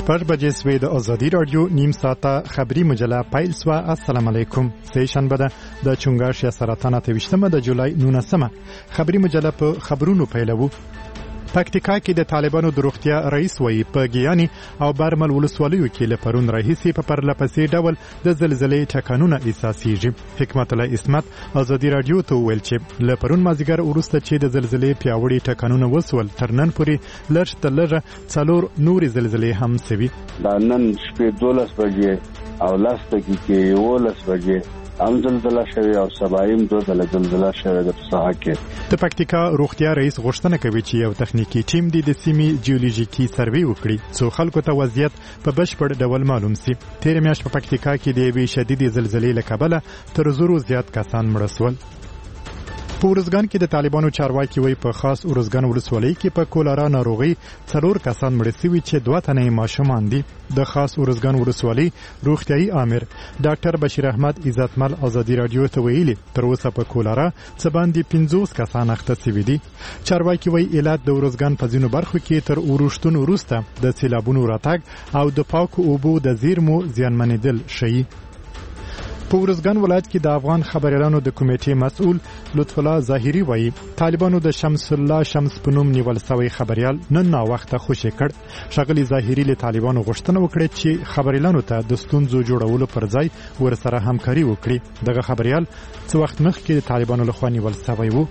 شپږ بجې سوې د ازادي رادیو نیم ساعته خبري مجله پیل سوه. السلام علیکم. سه شنبه ده د چونګاش یا سرطان 28 د جولای 19 خبري مجله په خبرونو پیلوو. پکتیکا کې د طالبانو د روغتیا رئیس وایي په ګیاني او برمل ولسوالیو کې له پرون راهیسې په پرلپسې ډول د زلزلې ټکانونه احساسېږي. حکمت الله اسمت ازادي رادیو ته وویل چې له پرون مازدیګر وروسته چې د زلزلې پیاوړي ټکانونه وسول تر نن پورې لږ تر لږه 4 نورې زلزلې هم سوي. دا نن شپې 12 بجې او 10 دقیقې 11 بجې هم زلزله شوی او سبایم 2 زلزله شوی د ساحه کې. د پکتیکا روغتیا رئیس غوښتنه کوي چې یو تخنیکی ټیم د سیمې جیولوژیکي سروې وکړي څو خلکو ته وضعیت په بشپړ ډول معلوم شي. تیر میاشت په پکتیکا کې د یوې شدیدې زلزلې له کبله تر 100 زیات کسان مړه شول. په ورزګان کې د طالبانو چارواکي وایي په خاص ورزګان ولسوالۍ کې په کولرا ناروغي 4 کسان مړه شوي چې 2 تنه ماشومان دي. د خاص ورزګان ولسوالۍ روغتيایي امر ډاکټر بشیر احمد عزتمل ازادي رادیو ته ویلي تر اوسه په کولرا څه باندې 50 کسان اخته شوي دي. چارواکي وایي علت د ورزګان په ځینو برخو کې تر اورښتونو وروسته د سیلابونو راتګ او د پاکو اوبو د زیرمو زیانمنېدل شي. په ورزګان ولایت کې د افغان خبريالانو د کمیټې مسؤل لطف الله ظاهري وایي طالبانو د شمس الله شمس په نوم نیول شوی خبريال نن نا وخته خوشی کړ. شغلي ظاهري له طالبانو غوښتنه وکړه چې خبريالانو ته د ستونزو جوړولو پر ځای ورسره همکاري وکړي. دغه خبريال څو وخت مخکې د طالبانو لخوا نیول شوی وو.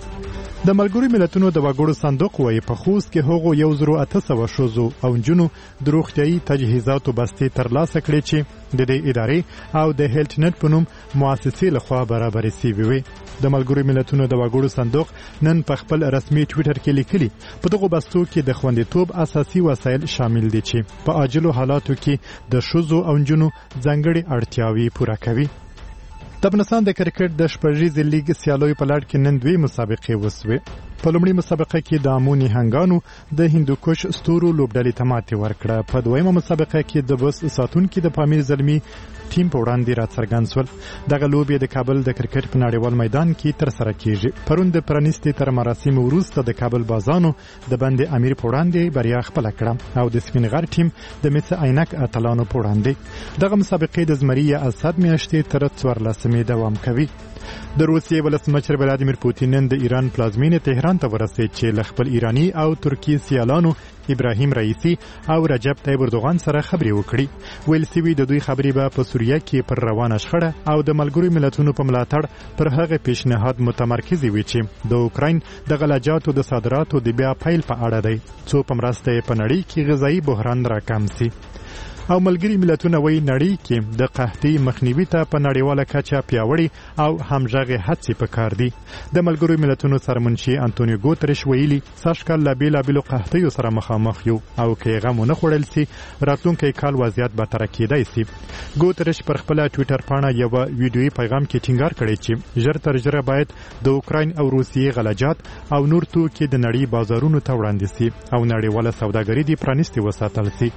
د ملګرو ملتونو د وګړو صندوق وایي په خوست کې هغو 1800 شوزو او جنونو د روغتيایي تجهیزاتو بستې ترلاسه کړې چې د دې ادارې او د هیلث نت په نوم مؤسسې لخوا برابرې شوې وي. د ملګرو ملتونو د وګړو صندوق نن په خپل رسمي ټوئیټر کې لیکلي په دغه بستو کې د خوندیتوب اساسي وسایل شامل دي چې په عاجلو حالاتو کې د شوزو او جنونو ځانګړي اړتیاوې پوره کوي. د افغانستان د کرکټ د شپږیزې لیګ سیالیو په لړ کې نن 2 مسابقې وسوې. په لومړۍ مسابقه کې د امونی هنګانو د هندوکش ستورو لوبډلې ته ماتې ورکړه. په دویمه مسابقه کې د بس ساتونکو د پامیر زلمی ټیم په وړاندې راڅرګند شول. دغه لوبې د کابل د کرکټ په نړیوال میدان کې ترسره کیږي. پرون د پرانیستي تر مراسم وروسته د کابل بازانو د بند امیر په وړاندې بریا خپل کړه او د سپینغر ټیم د مس عینک اتلانو په وړاندې. دغه مسابقې د زمری اسد میاشتې تر 14 دوام کوي. د روسیې ولسمشر ولادیمیر پوتین نن د ایران پلازمینې تهران ته ورسېد چې له خپل ایرانی او ترکی سیالانو ابراهیم رئیسی او رجب طیب اردوغان سره خبرې وکړي. ویل سوي د دوی خبرې به په سوریه کې پر روانه شخړه او د ملګرو ملتونو په ملاتړ پر هغه پیشنهاد متمرکز وي چې د اوکراین د غلجاتو د صادراتو د بیا پیل په اړه دی څو په مرسته په نړۍ کې غذایی بحران راکم شي. او ملګری ملتونه وایي نړۍ کې د قحطۍ مخنیوي ته په نړیواله کچه پیاوړي او همغږي هڅې پکار دي. د ملګرو ملتونو سرمنشي انټونیو ګوتریش ویلي سږکال لا بیلابیلو قحطیو سره مخامخ یو او که غم نه خوړل سي راتلونکي کال وضعیت به تر کېدای سي. ګوتریش پر خپل ټوئیټر باندې یو ویډیویي پیغام کې ټینګار کړی چې ژر تر ژره باید د اوکراین او روسیې غلجات او نور توکي د نړۍ بازارونو ته وړاندې سي او نړیواله سوداګري دې پرانیستي وساتل سي.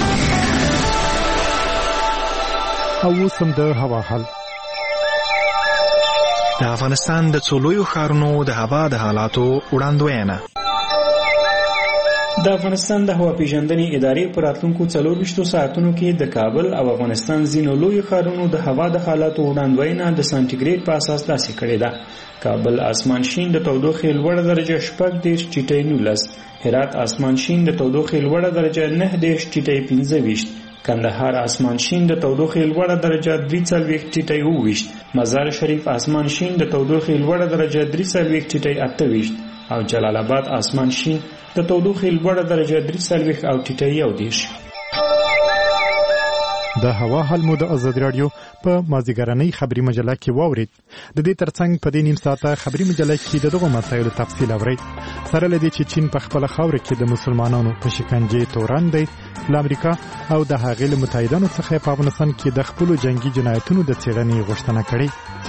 او وسم د هوا حال. د افغانستان د څولویو ښارونو د هوا د حالاتو وړاندوینه. د افغانستان د هوا پیژندنې ادارې پر راتلونکو 24 ساعتونو کې د کابل او افغانستان ځینو لوی ښارونو د هوا د حالاتو وړاندوینه د سانتیګریډ په اساس داسې کړې ده. کابل اسمان شین د تودوخې لوړه درجه 14.19، هرات اسمان شین د تودوخې لوړه درجه 9.25، کندهار اسمان شین د تودوخې لوړه درجه 3.28، مزار شریف اسمان شین د تودوخې لوړه درجه 3.28 او جلال آباد اسمان شین د تودوخې لوړه درجه 3.1. د هوا حال مو د ازادي رادیو په مازیګرنۍ خبري مجله کې واورید. د دې ترڅنګ په دې نیم ساعته خبري مجله کې دغه مسایلو تفصیل اورئ. سره لدی چې چین په خپل خاور کې د مسلمانانو په شکنجه تورن دی ل امریکا او د هغې له متحدانو څخه په افغانستان کې د خپل جنگي جنایتونو د څېړنې غوښتنه کړې.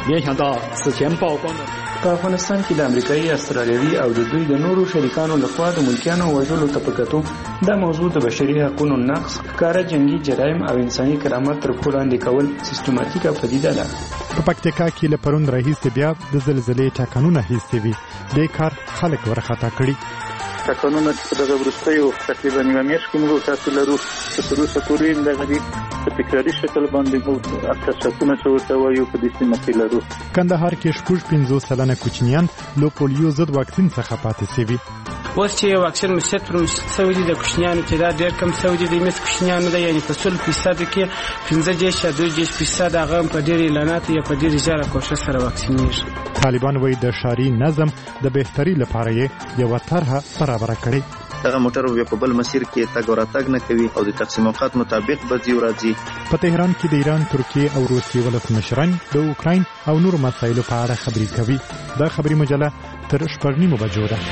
په افغانستان کې د امریکایي، استرالیوي او د دوی د نورو شریکانو لخوا د ملکیانو وژلو ته په کتو دا موضوع د بشري حقوقو نقض، ښکاره جنگي جرایم او انساني کرامت تر پښو لاندې کول سیستماتیکه پدیده ده. په پکتیکا کې له پرون راهیسې بیا د زلزلې ټکانونه حس شوي. دې کار خلک ورخطا کړي. ټاکنونه چې دغه وروستیو تقریبا یوه میاشت کې موږ تاسو لرو تر اوسه پورې دغه دي په تکراري شکل باندې موږ اکثریتونه چې ورته وایو په دې سیمه کې لرو. کندهار کې 50 سلنه کوچنیان له پولیو ضد واکسین څخه پاتې شوي. اوس چې واکسین مشت پر مشت سوي دي د کوچنیانو چې دا ډېر کم سوي دي د مس کوچنیانو ده، یعنی په 100% کې 15% هغه په ډېر اعلانات یا په ډېر زیاته کوشش سره واکسینېږي. طالبان وایي د ښاري نظم د بهتري لپاره یې یوه طرحه برابره کړې. دغه موټر بیا په بل مسیر کې تګ او راتګ نه کوي او د تقسیم اوقات مطابق به ځي او راځي. په تهران کې د ایران، ترکیې او روسیې ولسمشران د اوکراین او نورو مسایلو په اړه خبرې کوي. دا خبري مجله تر 6:30 بجو ده.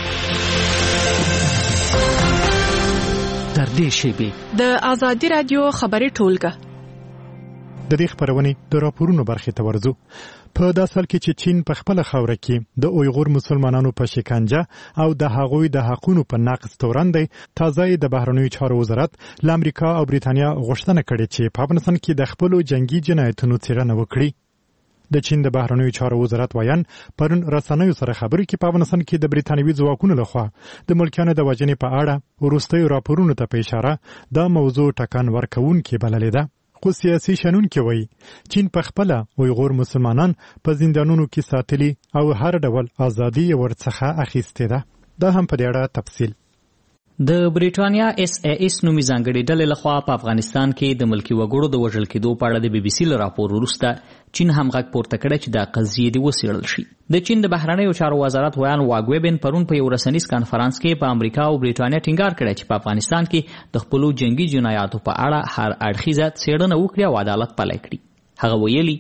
تر دې شیبې د آزادي رادیو خبري ټولګه د دې خبرونې د راپورونو برخې ته ورځو. په داسې حال کې چې چین په خپل خاوره کې د اویغور مسلمانانو په شکنجه او د هغوی د حقوقو په نقض تورن دی، تازه د بهرنیو چارو وزارت له امریکا او بریتانیا غوښتنه کړې چې په افغانستان کې د خپل جنگي جنایتونو څېړنه وکړي. د چین د بهرنیو چارو وزارت وایان پرون رسنیو سره خبرې کې په افغانستان کې د بریتانوي ځواکونو لخوا د ملکیانو د وژنې په اړه وروستیو راپورونو ته په اشاره دا موضوع ټکان ورکوونکې بللې ده. خو سیاسي شنونکي وایي چین په خپل اویغور مسلمانان په زندانونو کې ساتلي او هر ډول ازادي ورڅخه اخیستې ده. دا هم په دې اړه تفصیل. د بریټانیا SAS نومي ځانګړې ډلې لخوا په افغانستان کې د ملکی وګړو د وژل کېدو په اړه د BBC له راپور وروسته چین هم غږ پورته کړی چې دا قضیې دې وڅېړل شي. د چین د بهرنیو چارو وزارت ویان واګویبن پرون په یو رسنیز کانفرانس کې په امریکا او بریټانیا ټینګار کړی چې په افغانستان کې د خپلو جنگي جنایاتو په اړه هر اړخیزه څېړنه وکړي او عدالت پلی کړي. هغه ویلي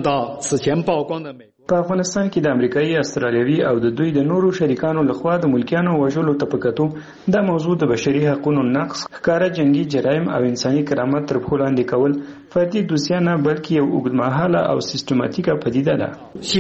په افغانستان کې د امریکایي، استرالیوي او د دوی د نورو شریکانو لخوا د ملکیانو وژلو ته په کتو دا موضوع د بشري حقوقو نقض، ښکاره جنگي جرایم او انساني کرامت تر پښو لاندې کول فردي دوسیه نه بلکې یو اوږدمهاله او سیستماتیکه پدیده ده.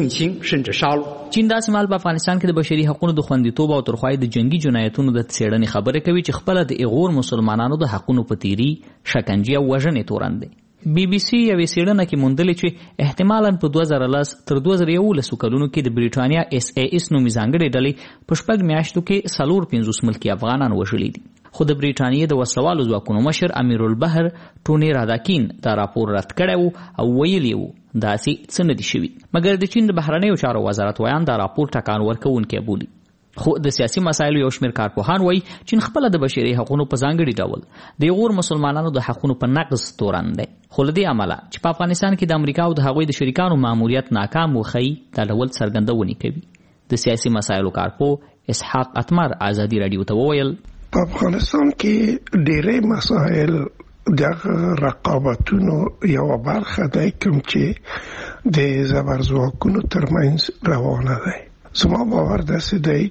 چین داسې مهال په افغانستان کې د بشري حقوقو د خوندیتوب او ترخوای د جنگي جنایتونو د څېړنې خبرې کوي چې خپله د ایغور مسلمانانو د حقونو په تیري، شکنجې او وژنې تورن دی. BBC یوې څېړنه کې موندلې چې احتمالاً په 2010 تر 2011 کلونو کې د بریټانیا SAS نومي ځانګړې ډلې په 6 میاشتو کې 450 ملکي افغانان وژلي دي. خو د بریټانیا د وسلوالو ځواکونو مشر امیر البحر ټوني راداکین دا راپور رد کړی او ویلي و داسې څه نه دي شوي. مګر د چین د بهرنیو چارو وزارت ویان دا راپور ټکان ورکوونکی بولي. خو د سیاسي مسایلو یو شمېر کارپوهان وایي چین خپله د بشري حقوقو په ځانګړي ډول د ایغور مسلمانانو د حقونو په نقض تورن دی. خو له دې امله چې په افغانستان کې د امریکا او د هغوی د شریکانو ماموریت ناکام وښیي دا ډول څرګندونې کوي. د سیاسي مسایلو کارپوه اسحاق اتمر آزادي راډیو ته وویل په افغانستان کې ډېرې مسایل د رقابتونو یوه برخه دی کوم چې د زبرځواکونو ترمنځ روانه دی. زما باور داسې دی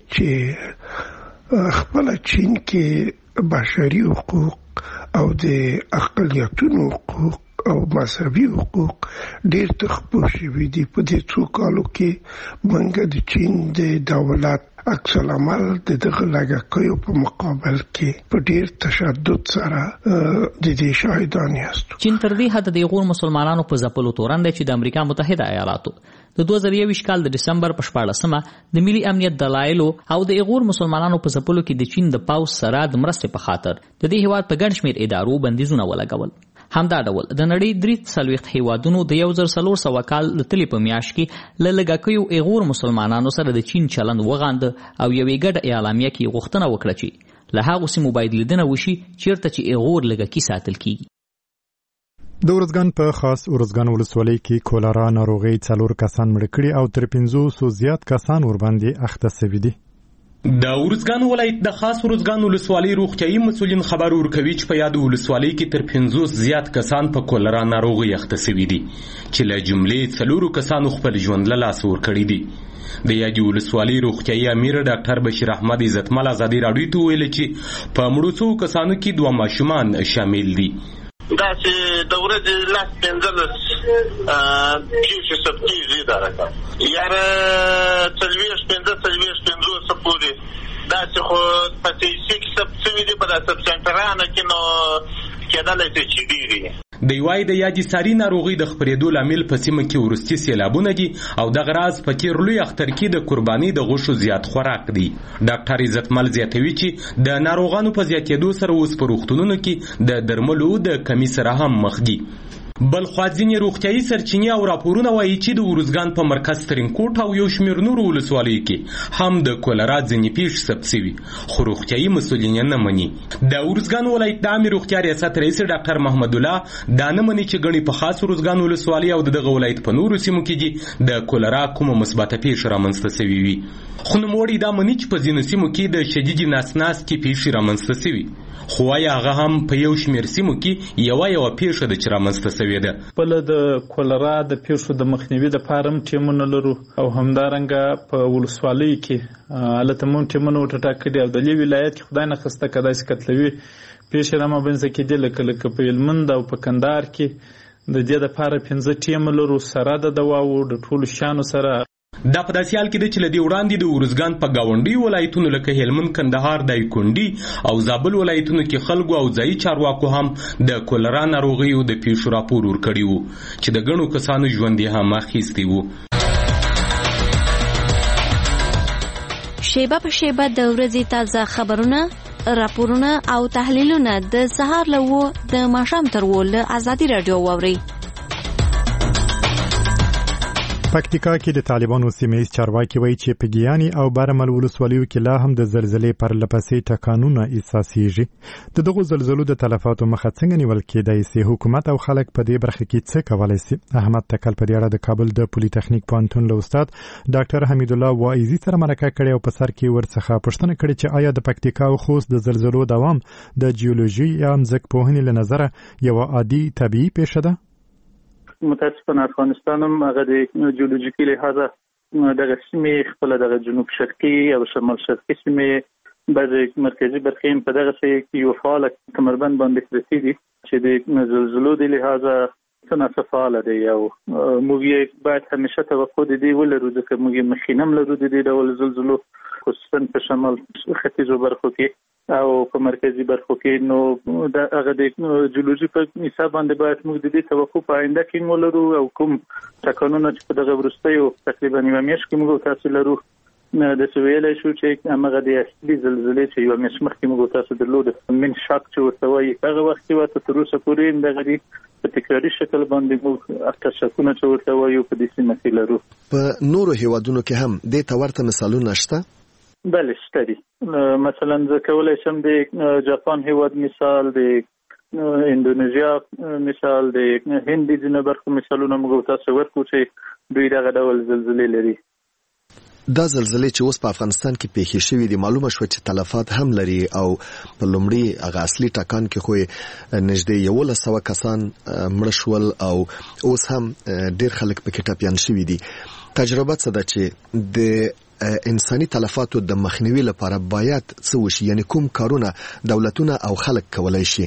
چې خپل چین کې بشري حقوق او د اقلیتونو حقوق او مذهبي حقوق ډېر تخپو شوي دي. په دې څو کالو کې موږ د چین د دولت عکس العمل د دغه لږکیو په مقابل کې په ډېر تشدد سره د دې شاهدان یاستو. چین تر دې حده د ایغور مسلمانانو په ځپلو تورن دی چې د امریکا متحده ایالاتو د 2021 کال د دسمبر په 14مه د ملي امنیت دلایلو او د ایغور مسلمانانو په ځپلو کې د چین د پاوځ سره د مرستې په خاطر د دې هیواد په ګڼ شمېر ادارو بندیزونه ولګول. همدا ډول د نړۍ 43 هیوادونو د 1400 کال د تلې په میاشت کې له لږکیو ایغور مسلمانانو سره د چین چلند وغانده او یوې ګډه اعلامیه کې غوښتنه وکړه چې له هغو سیمو باید لیدنه وشي چیرته چې ایغور لږکي ساتل کیږي. د ارزګان په خاص ارزګان ولسوالۍ کې کولرا ناروغي 4 کسان مړ کړي او تر 500 زیات کسان ورباندې اخته شوي دي. د ارزګان ولایت د خاص ارزګان ولسوالۍ روغتیايي مسؤلین خبر ورکوي چې په یاد ولسوالۍ کې تر 500 زیات کسان په کولرا ناروغي اخته شوي دي چې له جملې 4 کسانو خپل ژوند له لاسه ورکړي دي. د یادې ولسوالۍ روغتیايي امیر ډاکټر بشیر احمد عزتمل آزادي راډیو ته ویل چې په مړو 100 کسانو کې 2 ماشومان شامل دي. دا چې د ورځې لاس 15 کیسې ثبتېږي دا رقم یاره 45 پورې داسې خو په 36 ثبت شوي دي په دا سب سنټرانو کې نو کېدلی شي چې ډېر وي. د وای د یادې ساري ناروغي د خپرېدو لامل په سیمه کې وروستي سیلابونه دي او دغه راز په تیر لوی اختر کې د قرباني د غوښو زیات خوراک دی. ډاکټر عزتمل زیاتوي چې د ناروغانو په زیاتېدو سره اوس په روغتونونو کې د درملو د کمی سره هم مخ دي. بل خوا ځینې روغتیایي سرچینې او راپورونه وایي چې د ارزګان په مرکز ترینکوټ او یو شمېر نورو ولسوالیو کې هم د کولرا ځینې پیښې ثبت شوي خو روغتیایي مسؤلین یې نه مني. د ارزګان ولایت د عامې روغتیا ریاست رئیس ډاکټر محمد الله دا نه مني چې ګڼې په خاص ارزګان ولسوالۍ او دغه ولایت په نورو سیمو کې دي د کولرا کومه مثبته پیښه رامنځته شوې وي. خو نوموړي دا مني چې په ځینو سیمو کې د شدیدې ناسناستې پیښې رامنځته شوي خو وايي هغه هم په یو شمېر سیمو کې یوه پیښه ده چې رامنځته شوې ده. بله د کولرا د پیښو د مخنیوي دپاره هم ټیمونه لرو او همدارنګه په ولسوالیو کې هلته مو ټیمونه وټاکلي او د دې ولایت کې خدای نخسته که داسې کتلوي پیښې رامنځته کېدې لکه په هلمند او په کندهار کې د دې دپاره 5 ټیمه لرو سره د دواو د ټولو شیانو سره. دا په داسې حال کې ده چې له دې وړاندې د ارزګان په ګاونډي ولایتونو لکه هلمند، کندهار، دایکنډي او زابل ولایتونو کې خلکو او ځایي چارواکو هم د کولرا ناروغیو د پیښو راپور ورکړي وو چې د ګڼو کسانو ژوند یې هم اخیستی وو. شیبه په شیبه د ورځې تازه خبرونه، راپورونه او تحلیلونه د سهار له 9 د ماښام تر 10 له ازادي راډیو واورئ. پکتیکا کې د طالبانو سیمه ایز چارواکي وایي چې په ګیاني او بارمل ولسوالیو کې لا هم د زلزلې پر لپسې ټکانونه احساسېږي. د دغو زلزلو د تلفاتو مخه څنګه نیول کېدای سي؟ حکومت او خلک په دې برخه کې څه کولی سي؟ احمد تکل په دې اړه د کابل د پولی تخنیک پوهنتون له استاد ډاکټر حمید الله واعظي سره مرکه کړې او په سر کې ورڅخه پوښتنه کړې چې آیا د پکتیکا او خوست د زلزلو دوام د جیولوژي یا ځمکپوهنې له نظره یوه عادي طبیعي پیښه ده؟ متاسفانه افغانستان هم هغه د جیولوژیکي لحاظه دغه سیمې خپل دغه جنوب شرقي او شمال شرقي سیمې بعضې مرکزي برخې هم په دغه کې یو فعاله کمربند باندې پرتې دي چې د زلزلو د لحاظه څه ناڅه فعاله دی او موږ یې باید همیشه توقع د دې ولرو ځکه موږ یې مخینه هم لرو د دې ډول زلزلو خصوصا په شمال ختیځو برخو کې او په مرکزي برخو کې. نو د هغه د جیولوژي په حساب باندې باید موږ د دې توقع په آینده کې ولرو او کوم ټکانونه چې په دغه وروستیو تقریبا یوه میاشت کې موږ تاسو لرو د سویلای شو چې هغه د اصلي زلزلې چې یوه میاشت مخکې موږ تاسو درلود من شاک چې ورته وایي هغه وخت کې تر اوسه پورې دغه په تکراري شکل باندې موږ افتر شاکونه چې ورته وایو په دې سیمه کې لرو. په نورو هیوادونو کې هم دې ته ورته مثالونه شته؟ بله شته دي. مثلا زه کولی شم د جاپان هیواد مثال، د اندونیزیا مثال، د هند د ځینو برخو مثالونه موږ تاسو ورکړو چې دوی دغه ډول زلزلې لري. دا زلزلې چې اوس په افغانستان کې پیښې شوې دي معلومه شوه چې تلفات هم لري او په لومړي هغه اصلي ټکان کې خو نږدې 1100 کسان مړه شول او اوس هم ډېر خلک پکې ټپیان شوي دي. تجربه څه ده چې د انساني تلفاتو د مخنیوي لپاره باید څه وشي؟ یعنی کوم کارونه دولتونه او خلک کولای شي؟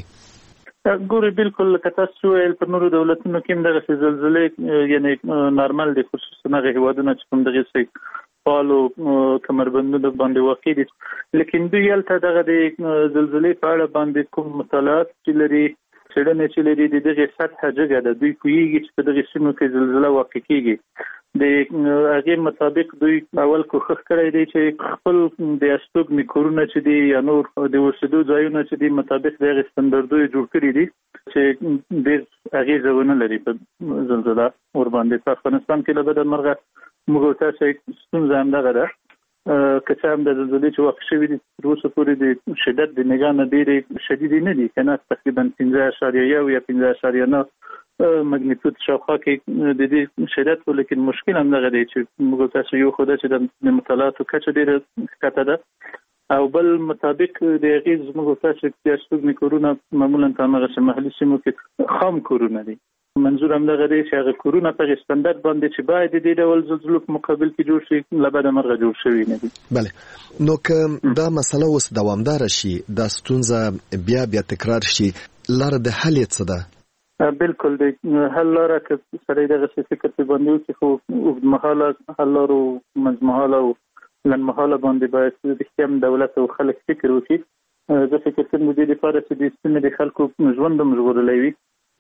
ګوري بالکل لکه تاسو ویل په نورو دولتونو کې هم دغه زلزلې یعنی نارمل دي خصوصا هغه هیوادونه چې کوم دغه فعالو کمربندونو باندې واقع دي لیکن دوی هلته دغه د زلزلې په اړه باندې کوم مطالعات چې لري څېړنې چې لري د دغه سطحه جګه ده. دوی پوهېږي چې په دغه سیمو کې زلزله واقع کېږي. د هغې مطابق دوی اول کوښښ کړی دی چې خپل د استوګنې کورونه چې دي یا نور د اوسېدو ځایونه چې دي مطابق د هغې ستندردو جوړ کړي دي چې ډېر اغېزه ونه لري په زلزله ورباندې. په افغانستان کې له بده مرغه موږ تاسو ستونزه همدغه ده که څه هم د زلزلې چې واقع شوي دي تر اوسه پورې د شدت د نګاه نه ډېرې شدیدې نه دي که نه تقریبا 15.1 یا 15.9 مګنیټیود شاوخوا کې د دې شدت و. لیکن مشکل همدغه دی چې موږ تاسو یو خو ده چې د مطالعاتو کچه ډېره ښکته ده او بل مطابق د هغې زموږ تاسو د استوګنې کورونه معمولا په همغسې محلي سیمو کې خام کورونه دي. منظور همدغه دی چې هغه کورونه په استاندارد باندې چې باید د دې ډول زلزلو په مقابل کې جوړ شي له بده مرغه جوړ شوي نه دي. بله نو که دا مسله اوس دوامداره شي دا ستونزه بیا تکرار شي لاره د حل یې څه ده؟ بالکل د حل لاره که سړی دغسې فکر پرې باندې وکړي خو اوږدمهاله حل لارو منځمهاله او لنډمهاله باندې باید رښتیا هم دولت او خلک فکر وکړي. زه فکر کوم د دې لپاره چې د سیمې د خلکو ژوند هم ژغورلی وي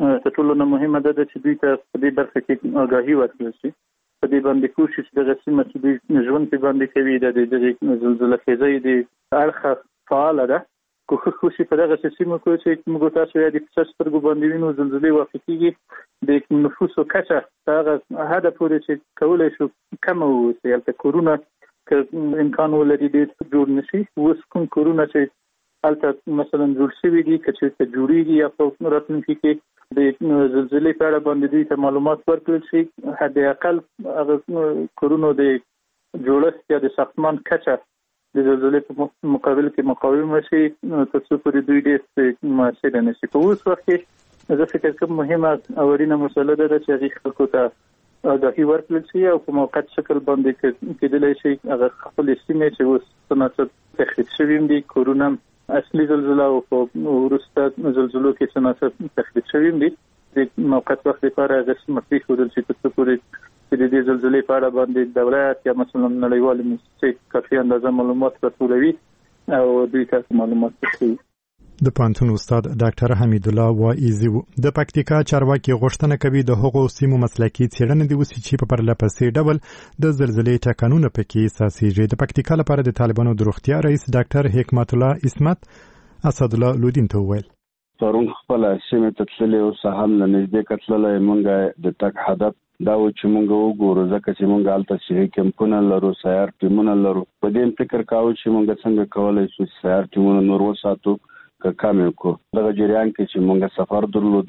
تر ټولو نه مهمه ده چې دوی ته په دې برخه کې آګاهي ورکړل شي. په دې باندې کوشش دغه سیمه چې دوی ژوند په باندې کوي د دې زلزلې خیزې د اړخ فعال ده. کوشش وشي په دغه سیمه کې چې موږ تاسو یې د فساد سترګو باندې وینو زلزلې واقع کیږي د نفوسو کچه هغه هدف پورې چې کولای شو کم وي چې کورونا امکان ولري د جوړ نشي. اوس کوم کورونا چې البته مثلا جوړ شوی دي چې جوړیږي یا په راتلونکي کې د زلزلې په اړه باندې دوی ته معلومات ورکړل شي. حد اقل هغه کورونا د جوړښت یا د ساختمان کچه د زلزلې په مقابل کې مقاوم شي تر څو پورې دوی ډېر موثر نه شي. په اوس وخت کې زه فکر کوم مهمه او اړینه مسله ده چې هغه خلکو ته آگاهي ورکړل شي او په موقت شکل باندې کېدلی شي هغه خپل سیمې چې اوس تناسب تخریب شوي دي کورونا اصلي زلزله او په وروسته زلزلو کې تناسب تخریب شوي دي د موقت وخت لپاره هغه سیمه پرېښودل شي تر څو پورې د دې زلزلې په اړه باندې دولت یا مثلا نړیوالې موسسې کافي اندازه معلومات راټولوي او دوی ته معلومات ورکوي. د پانتون استاد ډاکټر حمید الله وایزي د پکتیکا چارواکي غوښتنه کوي د هغو سیمو مسلکي څېړنې د وسی چې په پرلپسې ډول د زلزلې ټکانونه پکې اساسي. د پکتیکا لپاره د طالبانو د روغتیا رئیس ډاکټر حکمت الله اسمت اسد الله لودین ته وویل پرون خپل سیمه ته تللی او سهام نه نږدې کتللای مونږه د تک هدف دا و چې مونږ وګورو ځکه چې مونږ البته صحي کمپونه لرو سیار ټیمونه لرو. په دې فکر کاوه چې مونږ څنګه کولای شو سیار ټیمونه نور وساتو که کم وکړو. دغه جریان کې چې مونږ سفر درلود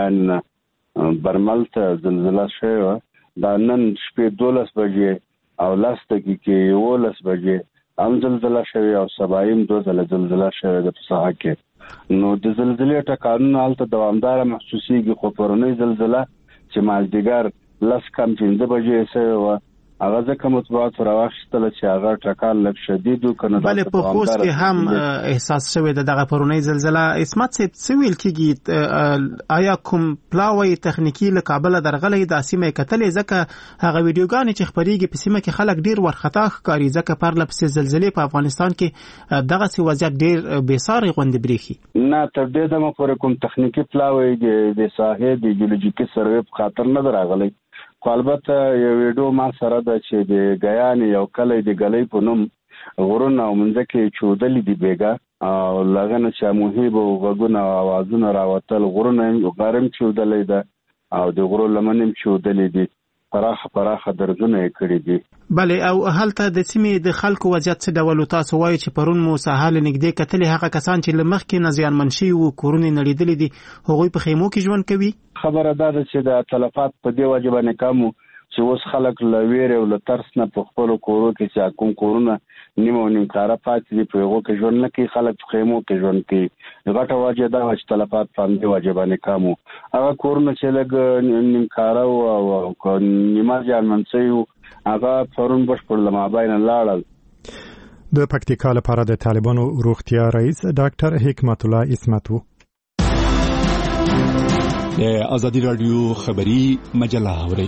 لګیان برمل ته زلزله شوه دا نن شپې 12 بجې او 10 دقیقې 11 بجې هم زلزله شوه او سبایم 2 ځله زلزله شوه د ساحه کې. نو د زلزلې ټکانونه البته دوامدار محسوسيږي خو پرونی زلزله چې مازدیګر 10 کم 15 بجې سوه هغه ځکه مطبوعات راوښتل چې هغه ټکان لږ شدید وکنه. بلې په خوست کې هم احساس شوی دغه پرونی زلزله. اسمت صاحب څه ویل کېږي آیا کوم پلاوی تخنیکی له کابل درغلي د سیمه کتلې ځکه هغه ویډیوګانې چې خبريږي په سیمه کې خلک ډیر ورخطا ښکاري ځکه پرلپسې زلزلې په افغانستان کې دغه سی وضعیت ډیر بیساري غوندې بریخي. نه تر دې دمه پورې کوم تخنیکی پلاوی د ساحې د جیولوژیکي سروې په خاطر نه راغلی. خو البته یو ویډیو ما سره ده چې د غیان یو کلی د غلې په نوم غرونه او منځکه چودلې دی بیګا او لغنه چې موهیب او غوونه اوازونه راوتل غرونه غرم چودلې ده او د غرو لمنم چودلې دي پراخه درځونه کړې دي. بله او هلته د سیمې د خلکو وضعیت څه ډول تاسو وایي چې پرون مو ساحل نږدې کتلې هغه کسان چې لمخ کې نزیان منشي او کورونه نړیدلې دي هغوی په خیمو کې ژوند کوي. خبره ده چې د تلفات په دی وجه باندې کمو چې اوس خلک لویر او لترس نه په خپل کورو کې چې کوم کورونه نیمه نیمکاره پاتې دي په هغه کې ژوند نه کوي خلک په خیمو کې ژوند کوي. غټه وجه ده چې تلفات په دی وجه باندې کمو هغه کورونه چې لګ نیمکاره او نیمه ځان منسي هغه پرون بشپړ لماباین لاړل. د پکتیکا لپاره د طالبانو روغتیا رئیس ډاکټر حکمت الله اسمت د ازادي رادیو خبری مجله اوري.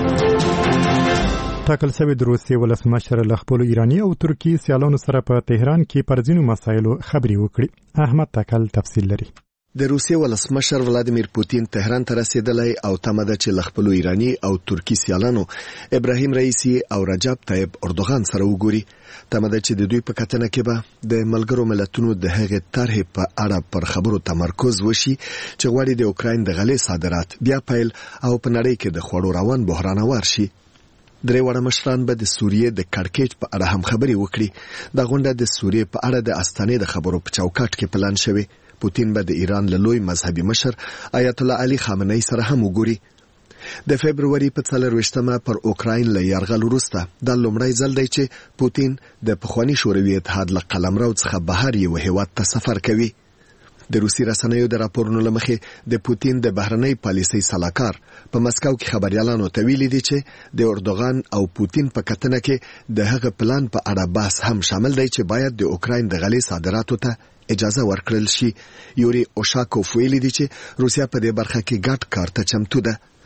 ټاکل شوی د روسیې ولسمشر له خپلو ایراني او ترکی سیالانو سره په تهران کې پر ځینو مسایلو خبرې وکړي. احمد تکل تفصیل لري. د روسیې ولسمشر ولادیمیر پوتین تهران ته رسیدلی او تمه ده چې له خپلو ایراني او ترکی سیالانو ابراهیم رئیسی او رجب طیب اردوغان سره وګوري. تمه ده چې د دوی په کتنه کې به د ملګرو ملتونو د هغې طرحې په اړه پر خبرو تمرکز وشي چې غواړي د اوکراین د غلې صادرات بیا پیل او په نړۍ کې د خوړو روان بحران وار شي. درې وړه مشران به د سوریې د کړکېچ په اړه هم خبرې وکړي. د غونډه د سوریې په اړه د استانې د خبرو په چوکاټ کې پلان شوی. پوتین به د ایران له لوی مذهبي مشر آیت الله علي خامنه‌ای سره هم وګوري. د فبرवरी په 24مه پر اوکراین له یرغل وروسته د لومړی ځل دی چې پوتین د پخوانی شوروي اتحاد له قلمرو څخه بهر یو هیواد ته سفر کوي. د روسي رسنیو د راپورونو لمخې د پوتین د بهرنۍ پالیسۍ سلاکار په مسکو کې خبريالانو ته ویلي دي چې د اردوغان او پوتین په کتنه کې د هغه پلان په اړه بحث هم شامل دی چې باید د اوکراین د غلې صادراتو ته اجازه ورکړل شي. یوري اوشاکوف ویلي دي چې روسیا په دې برخه کې ګډ کار ته چمتو ده.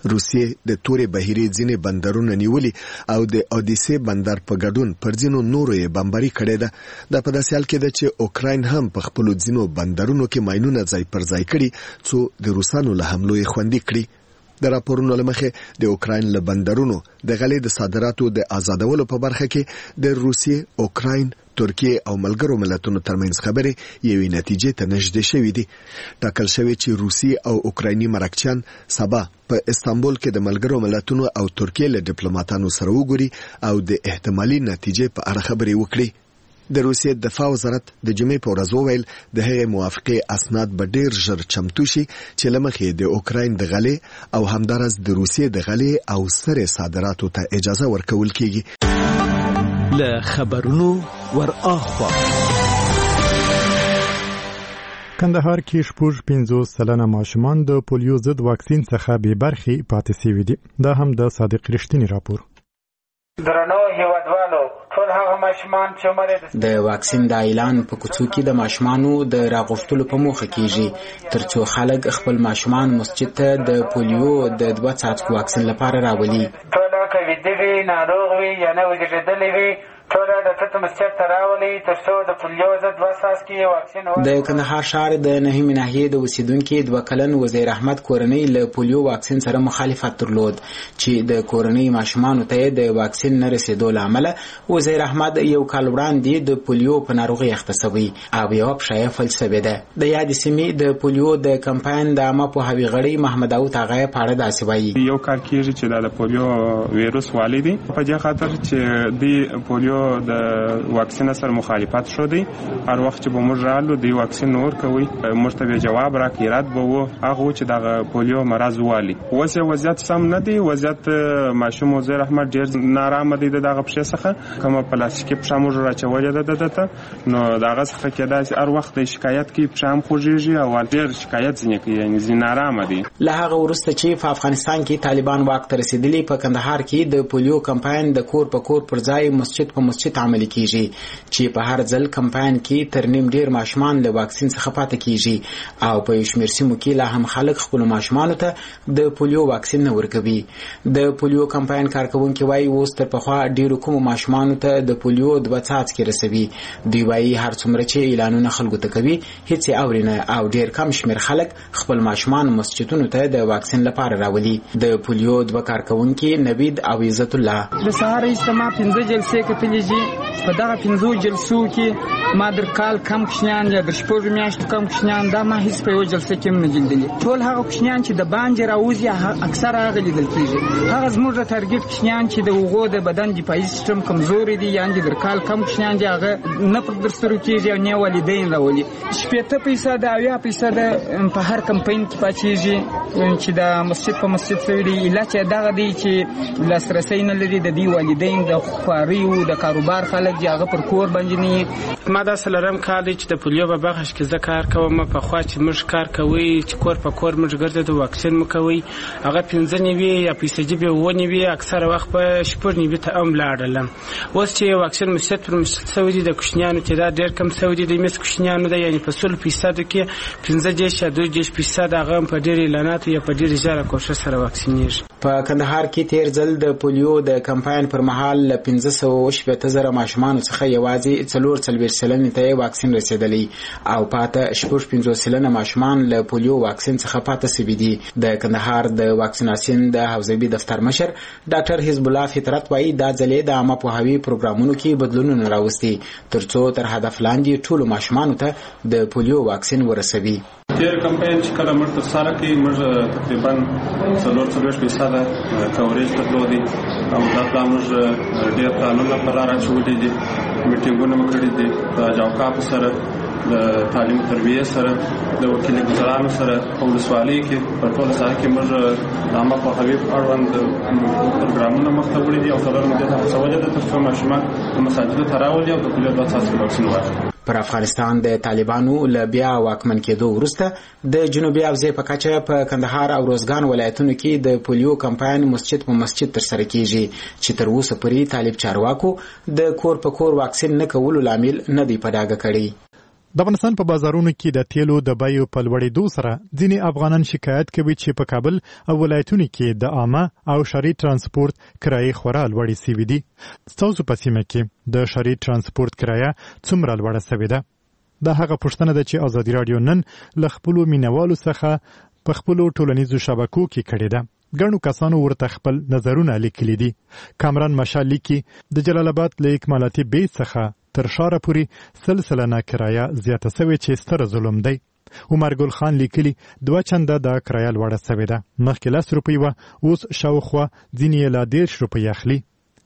روسیې د تورې بهیرې ځینې بندرونه نیولي او د اودیسې بندر په ګډون پر ځینو نورو یې بمباري کړې ده. دا په داسې حال کې ده چې اوکراین هم په خپلو ځینو بندرونو کې ماینونه ځای پر ځای کړي څو د روسانو له حملو یې خوندي کړي. د راپورونو له مخې د اوکراین له بندرونو د غلې د صادراتو د آزادولو په برخه کې د روسیې، اوکراین، ترکیه او ملګرو ملتونو ترمنځ خبرې یوې نتیجې ته نږدې شوې دي. ټاکل شوی چې روسي او اوکرایني مرکچیان سبا په استانبول کې د ملګرو ملتونو او ترکیه له ډیپلوماټانو سره وګوري او د احتمالي نتیجې په اړه خبرې وکړي. د روسیې دفاع وزارت د جمعې په ورځ وویل د هغې موافقې اسناد به ډیر ژر چمتو شي چې له مخې د اوکراین د غلې او همدارس د روسیې د غلې او سرې صادراتو ته اجازه ورکول کیږي. له خبرونو ور اخوا کندهار کې 50 سلنه ماشومان د پولیو ضد واکسین څخه بې برخې پاتې شوي دي. دا هم د صادق رښتینی راپور. درنو هیوادوالو، ټول هغه ماشومان چې عمر د واکسین د اعلان په کوڅو کې د ماشومانو د راغفتلو په موخه کېږي ترڅو خلک خپل ماشومان مسجد ته د پولیو د 2 څاڅکو واکسین لپاره راولي. ټول کوي دی ناروغ وي یا نه وګرځېدلی وي ټول د تته مسجد ته راولي ترڅو د پولیو ضد 2 څاڅکي واکسین د کندهار ښار د نهمې ناحیې د اوسیدونکو 2 کلن وزیر احمد کورنۍ له پولیو واکسین سره مخالفت درلود چې د کورنۍ ماشومانو ته د واکسین نه رسیدو لامل وزیر احمد یو کال وړاندې د پولیو په ناروغي اخته شوی او یو بشای فلسفه ده. د یاد سیمې د پولیو د کمپاین د عامه پوهاوي غړي محمد داوود هغه په اړه داسې وایي. یو کال کېږي چې د پولیو وایروس والیدي په دې خاطر چې د پولیو د واکسین سره مخالفت شو دی. هر وخت چې به موږ رالو دی واکسین نور کوي موږ ته جواب راکړي رات به وو هغه چې د پولیو مرض والی وسه وضعیت سم نه دی. وضعیت ماشوم وزیر احمد ډیر نارامه دی دغه پښه څخه کوم پلاستیکي پښه موږ راچولې ده دته نو دغه څخه کېدای هر وخت شکایت کوي پښه خوږیږي او ډیر شکایت ځنه کوي یعنی نارامه دی. له هغه وروسته چې په افغانستان کې طالبان واک ته رسیدلی په کندهار کې د پولیو کمپاین د کور په کور پر ځای مسجد په مسجد عملي کیږي چې په هر ځل کمپاین کې تر نیم ډیر ماشومان له واکسین څخه پاتې کیږي او په شمیر سیمو کې لا هم خلک خپل ماشومان ته د پولیو واکسین نه ورکوي. د پولیو کمپاین کارکونکو وايي اوس تر پخوا ډیر کوم ماشومان ته د پولیو 2 څاڅکي رسوي. دوی وايي هر څومره چې اعلانونه خلکو ته کوي هیڅ اورینه او ډیر کم شمیر خلک خپل ماشومان مسجدونو ته د واکسین لپاره راولي. د پولیو 2 کارکونکو نوید او عزت الله د سهار اجتماع 15 جلسې کتلېږي. په دغه 15 جلسو کې ما در کال کم کوشنیان یا در شپږ میاشتو کم کوشنیان دا ما هیڅ په یو جلسه کې نه لیدلي. ټول هغه کوشنیان چې د باندې راوځي اکثر هغه لیدل کېږي. هغه زموږ د ټارګټ کوشنیان چې د وګړو د بدن دفاعي سیستم کمزوري دي یعنی در کال کم کوشنیان دي هغه نه پر درسترو کېږي او نه والدین راولي. 80% د 80% په هر کمپاین کې پاتېږي چې د مسجد په مسجد سوي دي علاج دغه دی چې لاسرسي نه لري د دې والدین د خواري او د کاروبار خلک هغه پر کور باندې نه. ما دا سلرم کال چې د پولیو په بخش کې زه کار کوم په خوا چې موږ کار کوي چې کور په کور موږ ګرځو د واکسین مو کوي هغه 15 نیوي یا 20 به ونی وي اکثر وخت په شپږ نیوي ته ام لاړل. اوس چې واکسین مسجد پر مسجد سعودي د کوشنیانو چې دا ډېر کم سعودي د مس کوشنیانو ده یعنی په 100% کې 15% هغه په ډېر اعلانات یا په ډېر ځای کوشش سره واکسینیږي. په کندهار کې تیر ځل د پولیو د کمپاین پر مهال 1500 ماشومان څخه یوازې 4 سلنه ته واکسین رسیدلی او پاته 15 سلنه ماشومان له پولیو واکسین څخه پاته سوي دي. د کندهار د واکسیناسیون د حوزوي دفتر مشر ډاکټر حزب الله فطرت وايي دا ځلې د عامه پوهاوي پروګرامونو کې بدلونونه راوستي ترڅو تر هدف لاندې ټول ماشومان ته د پولیو واکسین ورسوي. تیر کمپاین چې کله موږ سره کې موږ تقریبا 4.5% کوریج درلودي او دا موږ ډېر پلانونه پر راچولې دي میټینګونه مکړې دي د جوکا په سره د تعلیم تربیه سره د وکیل ګزارانو سره په ولسوالۍ کې په ټول ساحه کې موږ عامه پوهاوي اړوند پروګرامونه مخته وړي دي او خبرونه د سوالات د ترڅو ماشومان د مساجد ته راولي او د پولیو د اساسي واکسین واخلي. پر افغانستان د طالبانو له بیا واکمن کېدو وروسته د جنوبي حوزې په کچه په کندهار او روزګان ولایتونو کې د پولیو کمپاین مسجد په مسجد ترسره کیږي چې تر اوسه پورې طالب چارواکو د کور په کور واکسین نه کولو لامل نه دی په ډاګه کړی. د افغانستان په بازارونو کې د تیلو د بیو په لوړېدو سره ځینې افغانان شکایت کوي چې په کابل او ولایتونو کې د عامه او ښاري ترانسپورت کرایې خورا لوړې سوي دي. ستاسو په سیمه کې د ښاري ترانسپورت کرایه څومره لوړه سوې ده؟ دا هغه پوښتنه ده چې ازادي راډیو نن له خپلو مینوالو څخه په خپلو ټولنیزو شبکو کې کړې ده. ګڼو کسانو ورته خپل نظرونه لیکلي دي. کامران مشال لیکي د جلال آباد له اکمالاتي بیت څخه تر ښاره پورې سلسله کرایه زیاته سوې چې ستره ظلم دی. عمر ګل خان لیکلي 2 چنده د کرایه لوړه سوې ده. مخکې 10 روپۍ وه، اوس شاوخوا ځینې یې لا 13 روپۍ اخلي.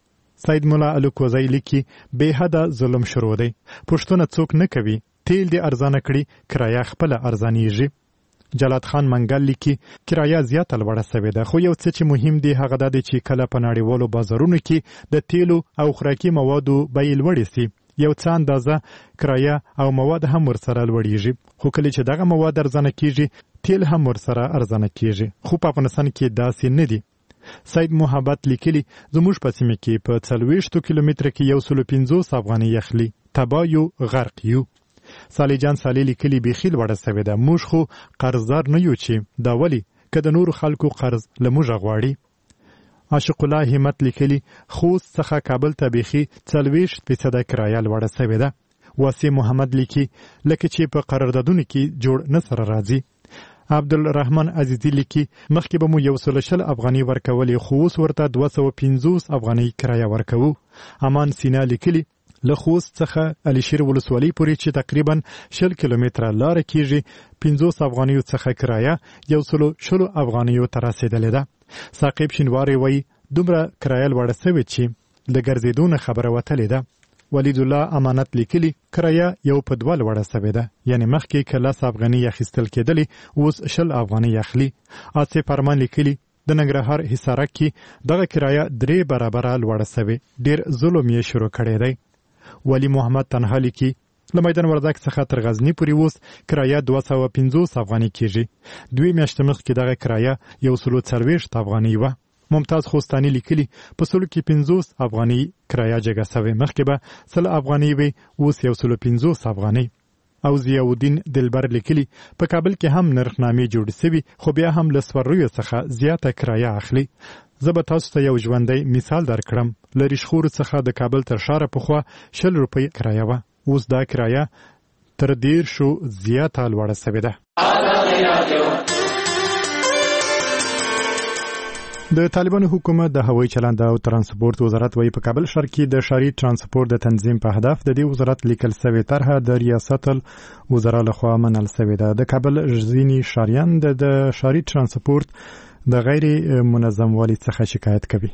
سید مولا الکوزی لیکي بې حده ظلم شروع دی. پوښتنه څوک نه کوي، تیل دې ارزانه کړي، کرایه خپله ارزانیږي. جلات خان منګل لیکي کرایه زیاته لوړه سوې ده، خو یو څه چې مهم دی هغه دا دی چې کله په نړیوالو بازارونو کې د تیلو او خوراکي موادو بیې لوړې سي، یو څه اندازه کرایه او مواد هم ورسره لوړیږي. خو کله چې دغه مواد ارزانه کیږي، تیل هم ورسره ارزانه کیږي. خو په افغانستان کې داسې نه دي. سید محبت لیکلي زموږ په سیمه کې په 40 کیلومتره کې 150 افغانۍ اخلي. تبا یو غرق یو. صالح جان صالح لیکلي بیخي لوړه سوې ده. موږ خو قرضدار نه یو چې دا ولې که د نورو خلکو قرض له موږه غواړي. عاشق الله همت لیکلي خوست څخه کابل ته بیخي 40% کرایه لوړه سوې ده. واسع محمد لیکي لکه چې په قراردادونو کې جوړ نه سره راځي. عبدالرحمن عزیزی لیکي مخکې به مو 120 افغانۍ ورکولې، خو اوس ورته 250 افغانۍ کرایه ورکوو. امان سینا لیکلي له خوست څخه علیشیر ولسوالۍ پورې چې تقریبا 20 کیلومتره لاره کیږي، 50 افغانیو څخه کرایه 120 افغانیو ته رسیدلې ده. ثاقب شینواری وایي دومره کرایه لوړه سوې چې د ګرځېدو نه خبره وتلې ده. ولید الله امانت لیکلي کرایه یو په 2 لوړه سوې ده، یعنی مخکې که 10 افغانۍ اخیستل کېدلې اوس 20 افغانۍ اخلي. آصف فرمان لیکلي د ننګرهار حصارک کې دغه کرایه 3 برابره لوړه سوې، ډېر ظلم یې شروع کړی دی. ولی محمد تنها لیکي له میدان وردګ څخه تر غزنی پورې اوس کرایه 250 افغانۍ کیږي. 2 میاشتې مخکې دغه کرایه 140 افغانۍ وه. ممتاز خوستانی لیکلي په سلو کې 50 افغانۍ کرایه جګه سوې، مخکې به 100 افغانۍ وي، اوس 150 افغانۍ. او ضیاءالدین دلبر لیکلي په کابل کې هم نرخنامې جوړې سوي، خو بیا هم له سوریو څخه زیاته کرایه اخلي. زه به تاسو ته یو ژوندی مثال درکړم. له ریشخورو څخه د کابل تر ښاره پخوا 20 روپۍ کرایه وه، اوس دا کرایه تر 10 زیاته لوړه سوې ده. د طالبانو حکومت د هوایي چلند او ترانسپورت وزارت وايي په کابل ښار کې د ښاري ترانسپورت د تنظیم په هدف د دې وزارت لیکل سوې طرحه د ریاست الوزرا لخوا منل سوې ده. د کابل ځینې ښاریان د ښاري ترانسپورت د غیر منظم والي څخه شکایت کوي.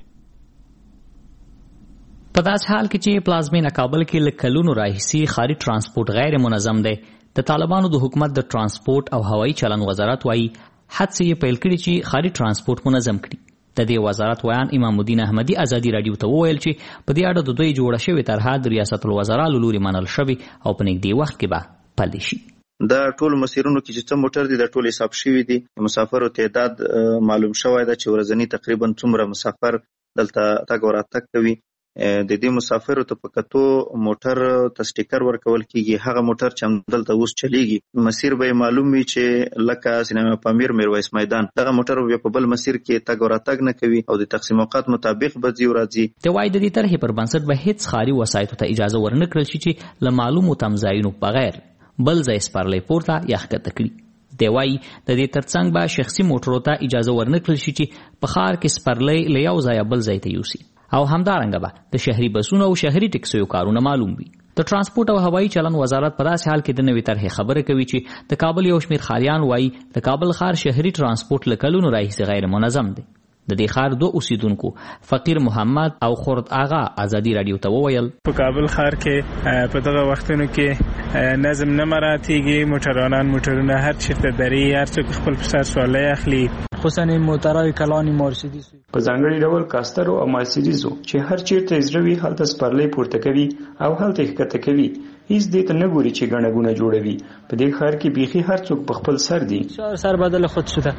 په داس حال کې چې پلازمینه کابل کې له کلونو راهیسي ښاري ترانسپورت غیر منظم دی، د طالبانو د حکومت د ترانسپورت او هوایي چلند وزارت وايي هڅې یې پیل کړي چې ښاري ترانسپورت منظم کړي. د دې وزارت ویان امام الدین احمدي ازادي راډیو ته وویل چې په دې اړه د دوی جوړه شوې طرحه د ریاست الوزرا له لوري منل شوې او په نږدې وخت کې به پلي شي. دا ټول مسیرونو کې چې څه موټر دي د ټول حساب شوی دي، مسافرو تعداد معلوم شوی ده چې ورځنی تقریبا څومره مسافر دلته تګ او راتګ کوي. د دې مسافرو ته په کتو موټر ته سټیکر ورکول کیږي. هغه موټر چې دلته اوس چلیږي مسیر به معلوم وي چې لکه سینما پامیر میرویس میدان، دغه موټر به په بل مسیر کې تګ او راتګ نه کوي او د تقسیم اوقات مطابق به ځي او راځي. د وای د دې طرحې پر بنسټ به هیڅ ښاري وسایطو ته اجازه ورنکړل شي چې له معلومو تمځایونو بغیر بل ځای سپرلی پورته یا ښکته کړي. دی وایي د دې ترڅنګ به شخصي موټرو ته اجازه ورنکړل شي چې په ښار کې سپرلی له یو ځایه بل ځای ته یوسي، او همدارنګه به د شهري بسونو او شهري ټکسیو کارونه معلوم وي. د ترانسپورت او هوایي چلند وزارت په داسې حال کې د نوې طرحې خبره کوي چې د کابل یو شمېر ښاریان وایي د کابل ښار شهري ترانسپورت له کلونو راهیسې غیر منظم دی. د دې ښار 2 اوسیدونکو فقیر محمد او خورد آغا ازادي راډیو ته وویل په کابل ښار کې په دغه وختونو کې نظم نه مراعاتېږي، موټرونه هر چیرته دري، هر څوک خپل په سر سوالۍ اخلي، خصوصا موټرای کلانی مرسیدس په ځانګړي ډول کاستر او مرسیدسو چې هر چیرته زړوي هلته سپرلی پورته کوي او هلته ښکته کوي. هیڅ دې ته نه ګوري چې ګڼه ګونه جوړوي. په دې ښار کې بیخي هر څوک په خپل سر دی. سر بدل خود شده.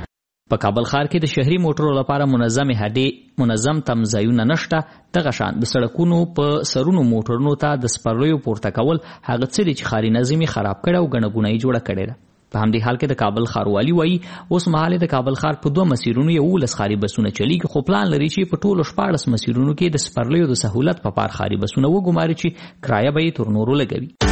په کابل ښار کې د شهري موټرو لپاره منظم تمځایونه نشته. دغه شان د سړکونو په سرونو موټرونو ته د سپرلیو پورته کول هغه څه دي چې ښاري نظم یې خراب کړی او ګڼه ګوڼه یې جوړه کړې ده. په همدې حال کې د کابل ښاروالي وایي اوس مهال د کابل ښار په 2 مسیرونو 11 ښاري بسونه چلیږي، خو پلان لري چې په ټولو 14 مسیرونو کې د سپرلیو د سهولت په پار ښاري بسونه وګماري چې کرایه به یې تر نورو لګوي.